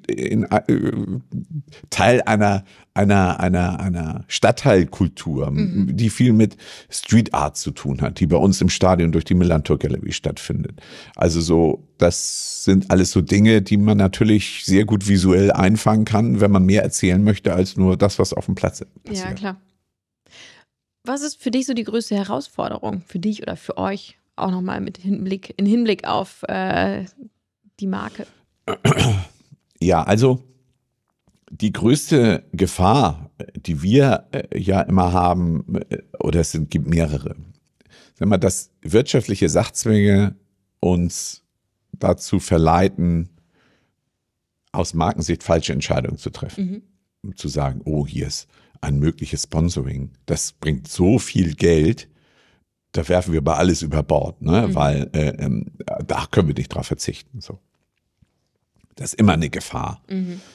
Speaker 2: Teil einer Stadtteilkultur, die viel mit Street Art zu tun hat, die bei uns im Stadion durch die Millantor-Galerie stattfindet. Also so, das sind alles so Dinge, die man natürlich sehr gut visuell einfangen kann, wenn man mehr erzählen möchte als nur das, was auf dem Platz passiert.
Speaker 1: Ja, klar. Was ist für dich so die größte Herausforderung, für dich oder für euch? Auch nochmal in Hinblick auf die Marke.
Speaker 2: Ja, also die größte Gefahr, die wir ja immer haben, oder gibt mehrere, sagen wir, dass wirtschaftliche Sachzwänge uns dazu verleiten, aus Markensicht falsche Entscheidungen zu treffen. Zu sagen, oh, hier ist ein mögliches Sponsoring, das bringt so viel Geld, da werfen wir aber alles über Bord, ne? Weil da können wir nicht drauf verzichten. So. Das ist immer eine Gefahr.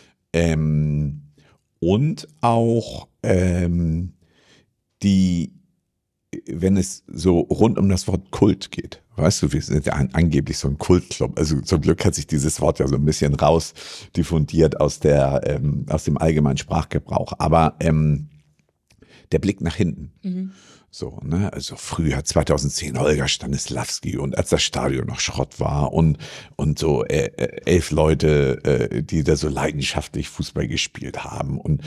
Speaker 2: Und auch wenn es so rund um das Wort Kult geht. Weißt du, wir sind ja angeblich so ein Kultclub. Also zum Glück hat sich dieses Wort ja so ein bisschen raus diffundiert aus dem allgemeinen Sprachgebrauch. Aber der Blick nach hinten. So, ne, also früher 2010 Holger Stanislawski und als das Stadion noch Schrott war und so 11 Leute, die da so leidenschaftlich Fußball gespielt haben und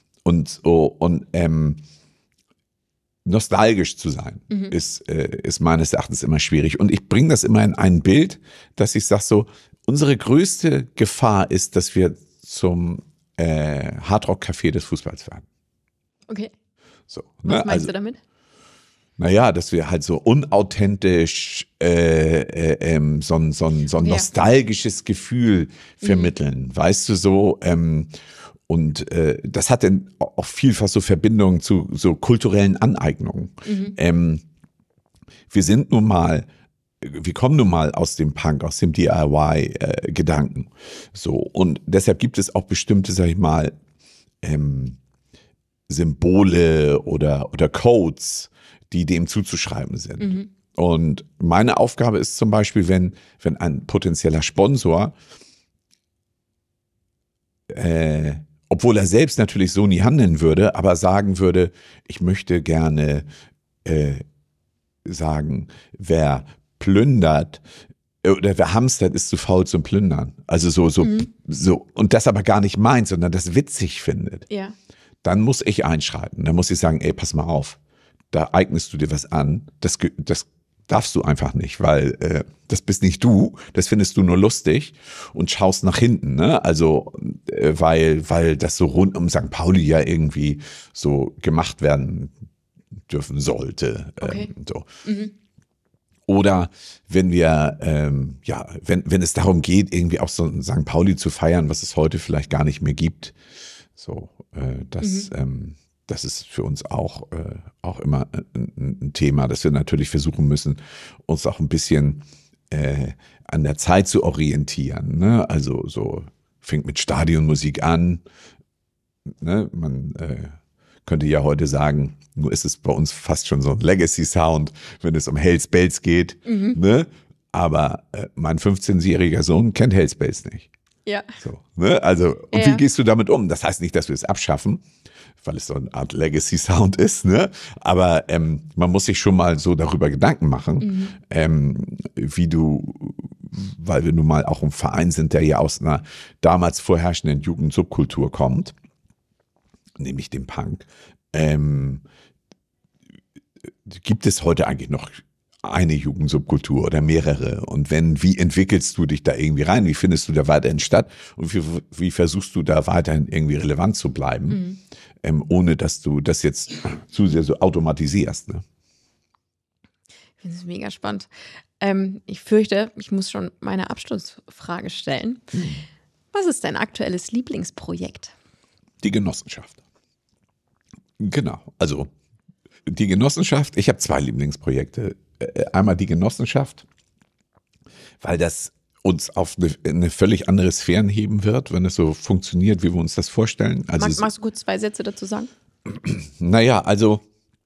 Speaker 2: nostalgisch zu sein, ist meines Erachtens immer schwierig. Und ich bringe das immer in ein Bild, dass ich sage so, unsere größte Gefahr ist, dass wir zum Hardrock-Café des Fußballs werden.
Speaker 1: Okay.
Speaker 2: So,
Speaker 1: was meinst du damit?
Speaker 2: Naja, dass wir halt so unauthentisch so ein nostalgisches Gefühl vermitteln, weißt du, so und das hat dann auch vielfach so Verbindungen zu so kulturellen Aneignungen. Wir kommen nun mal aus dem Punk, aus dem DIY-Gedanken, so, und deshalb gibt es auch bestimmte, sag ich mal, Symbole oder Codes, die dem zuzuschreiben sind. Und meine Aufgabe ist zum Beispiel, wenn ein potenzieller Sponsor, obwohl er selbst natürlich so nie handeln würde, aber sagen würde, ich möchte gerne sagen, wer plündert oder wer hamstert, ist zu faul zum Plündern. Also so und das aber gar nicht meint, sondern das witzig findet.
Speaker 1: Ja.
Speaker 2: Dann muss ich einschreiten. Dann muss ich sagen, ey, pass mal auf, da eignest du dir was an. Das darfst du einfach nicht, weil das bist nicht du. Das findest du nur lustig und schaust nach hinten. Ne? Also weil das so rund um St. Pauli ja irgendwie so gemacht werden dürfen sollte.
Speaker 1: Okay.
Speaker 2: So. Oder wenn wir, wenn es darum geht, irgendwie auch so St. Pauli zu feiern, was es heute vielleicht gar nicht mehr gibt, so, das ist für uns auch immer ein Thema, dass wir natürlich versuchen müssen, uns auch ein bisschen an der Zeit zu orientieren. Ne? Also so fängt mit Stadionmusik an. Ne? Man könnte ja heute sagen, nur ist es bei uns fast schon so ein Legacy-Sound, wenn es um Hells Bells geht. Ne? Aber mein 15-jähriger Sohn kennt Hells Bells nicht.
Speaker 1: Ja.
Speaker 2: So, ne? Also, und wie gehst du damit um? Das heißt nicht, dass wir es abschaffen, weil es so eine Art Legacy-Sound ist, ne? Aber man muss sich schon mal so darüber Gedanken machen, weil wir nun mal auch ein Verein sind, der ja aus einer damals vorherrschenden Jugendsubkultur kommt, nämlich dem Punk. Gibt es heute eigentlich noch eine Jugendsubkultur oder mehrere? Und wenn, wie entwickelst du dich da irgendwie rein? Wie findest du da weiterhin statt? Und wie versuchst du da weiterhin irgendwie relevant zu bleiben, ohne dass du das jetzt zu sehr so automatisierst? Ne?
Speaker 1: Ich finde es mega spannend. Ich fürchte, ich muss schon meine Abschlussfrage stellen. Was ist dein aktuelles Lieblingsprojekt?
Speaker 2: Die Genossenschaft. Genau, also die Genossenschaft, ich habe 2 Lieblingsprojekte. Einmal die Genossenschaft, weil das uns auf eine völlig andere Sphären heben wird, wenn es so funktioniert, wie wir uns das vorstellen. Also
Speaker 1: Magst du kurz 2 Sätze dazu sagen?
Speaker 2: Naja, also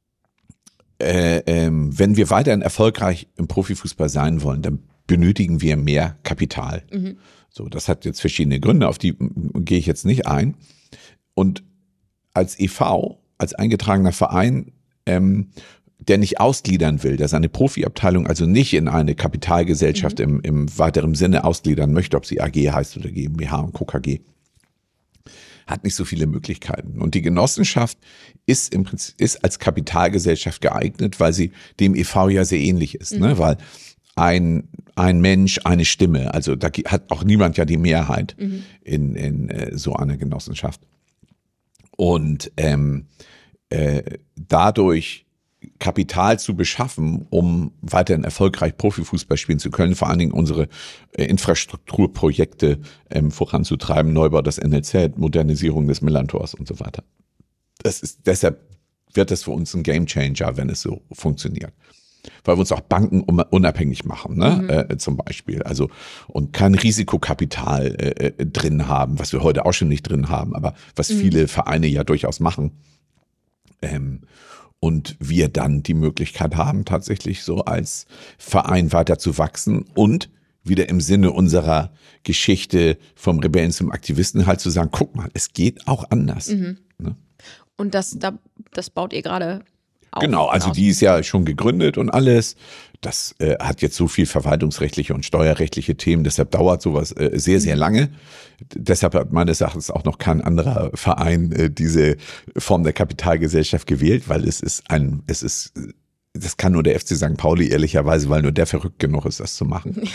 Speaker 2: wenn wir weiterhin erfolgreich im Profifußball sein wollen, dann benötigen wir mehr Kapital. So, das hat jetzt verschiedene Gründe, auf die gehe ich jetzt nicht ein. Und als e.V., als eingetragener Verein, der nicht ausgliedern will, der seine Profiabteilung also nicht in eine Kapitalgesellschaft im weiteren Sinne ausgliedern möchte, ob sie AG heißt oder GmbH und Co. KG, hat nicht so viele Möglichkeiten. Und die Genossenschaft ist im Prinzip als Kapitalgesellschaft geeignet, weil sie dem e.V. ja sehr ähnlich ist, ne? Weil ein Mensch, eine Stimme, also da hat auch niemand ja die Mehrheit in so einer Genossenschaft. Und dadurch Kapital zu beschaffen, um weiterhin erfolgreich Profifußball spielen zu können, vor allen Dingen unsere Infrastrukturprojekte voranzutreiben, Neubau des NLZ, Modernisierung des Millantors und so weiter. Deshalb wird das für uns ein Gamechanger, wenn es so funktioniert. Weil wir uns auch Banken unabhängig machen, ne? Zum Beispiel. Also, und kein Risikokapital drin haben, was wir heute auch schon nicht drin haben, aber was viele Vereine ja durchaus machen. Und wir dann die Möglichkeit haben, tatsächlich so als Verein weiter zu wachsen und wieder im Sinne unserer Geschichte vom Rebellen zum Aktivisten halt zu sagen, guck mal, es geht auch anders. Ne?
Speaker 1: Und das baut ihr gerade auf?
Speaker 2: Genau, also die ist ja schon gegründet und alles. Das hat jetzt so viel verwaltungsrechtliche und steuerrechtliche Themen, deshalb dauert sowas sehr, sehr lange. Deshalb hat meines Erachtens auch noch kein anderer Verein diese Form der Kapitalgesellschaft gewählt, weil das kann nur der FC St. Pauli ehrlicherweise, weil nur der verrückt genug ist, das zu machen.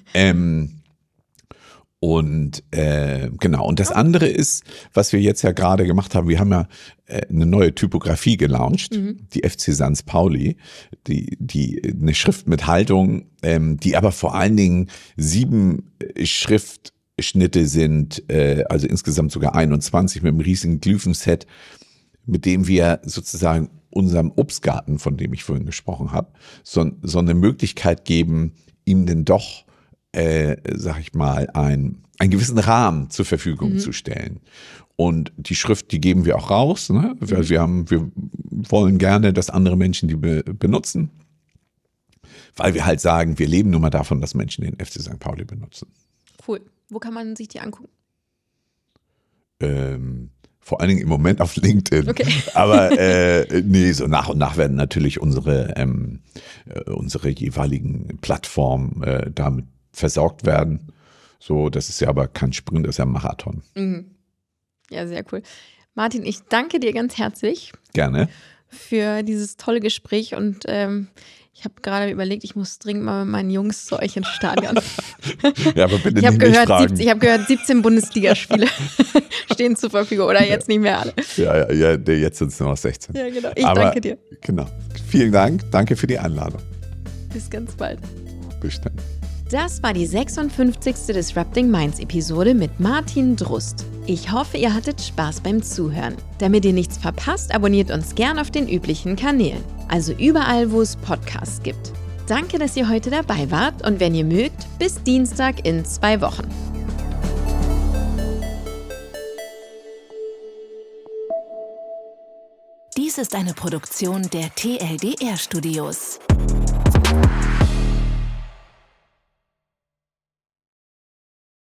Speaker 2: Genau. Und das andere ist, was wir jetzt ja gerade gemacht haben, wir haben ja eine neue Typografie gelauncht, die FC St. Pauli, die eine Schrift mit Haltung, die aber vor allen Dingen 7 Schriftschnitte sind, also insgesamt sogar 21 mit einem riesigen Glyphenset, mit dem wir sozusagen unserem Obstgarten, von dem ich vorhin gesprochen habe, so eine Möglichkeit geben, ihm denn doch sag ich mal, einen gewissen Rahmen zur Verfügung zu stellen. Und die Schrift, die geben wir auch raus, ne? Weil wir wollen gerne, dass andere Menschen die benutzen, weil wir halt sagen, wir leben nun mal davon, dass Menschen den FC St. Pauli benutzen.
Speaker 1: Cool. Wo kann man sich die angucken?
Speaker 2: Vor allen Dingen im Moment auf LinkedIn.
Speaker 1: Okay.
Speaker 2: Aber nee, so nach und nach werden natürlich unsere jeweiligen Plattformen damit versorgt werden. So, das ist ja aber kein Sprint, das ist ja ein Marathon.
Speaker 1: Ja, sehr cool. Martin, ich danke dir ganz herzlich.
Speaker 2: Gerne.
Speaker 1: Für dieses tolle Gespräch und ich habe gerade überlegt, ich muss dringend mal mit meinen Jungs zu euch ins Stadion.
Speaker 2: Ja, aber bitte
Speaker 1: ich habe
Speaker 2: gehört,
Speaker 1: ich habe gehört, 17 Bundesligaspiele stehen zur Verfügung oder jetzt nicht mehr alle.
Speaker 2: Ja, jetzt sind es nur noch 16.
Speaker 1: Ja, genau. Danke dir.
Speaker 2: Genau. Vielen Dank. Danke für die Einladung.
Speaker 1: Bis ganz bald.
Speaker 2: Bis dann.
Speaker 1: Das war die 56. Disrupting Minds Episode mit Martin Drust. Ich hoffe, ihr hattet Spaß beim Zuhören. Damit ihr nichts verpasst, abonniert uns gern auf den üblichen Kanälen. Also überall, wo es Podcasts gibt. Danke, dass ihr heute dabei wart und wenn ihr mögt, bis Dienstag in 2 Wochen.
Speaker 3: Dies ist eine Produktion der TLDR Studios.